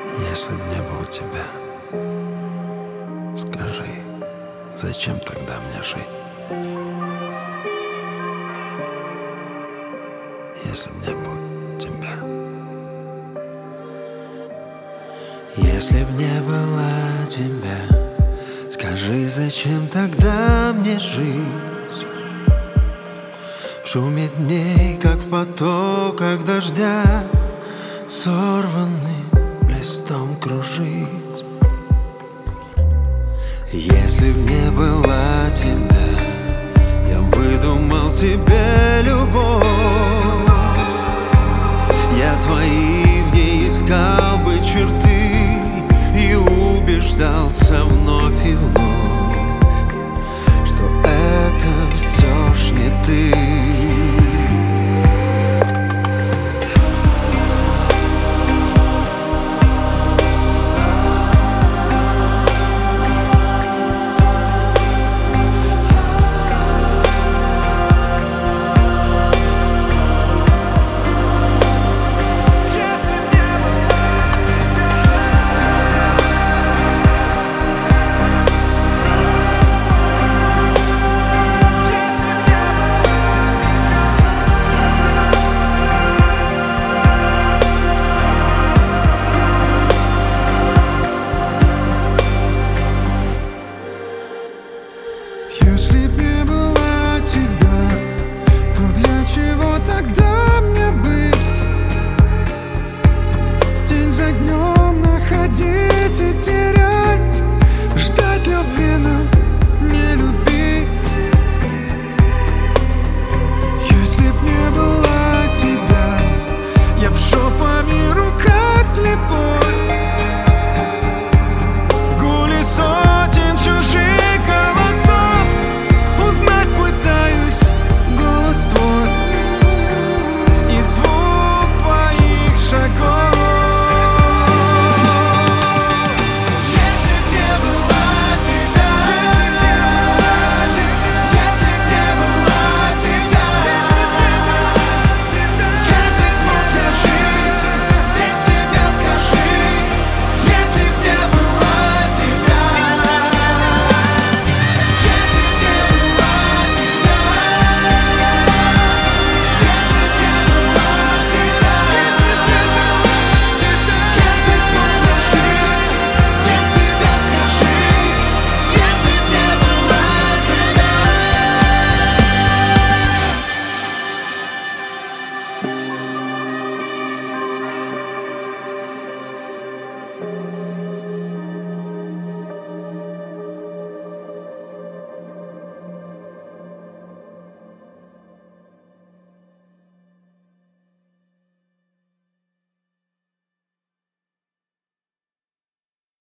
Если б не было тебя, скажи, зачем тогда мне жить? Если б не было тебя. Если б не было тебя, скажи, зачем тогда мне жить? В шуме дней, как в потоках дождя, сорванным листом кружить. Если б не было тебя, я выдумал себе любовь. Я твои в ней искал бы черты и убеждался вновь и вновь, что это все ж не ты.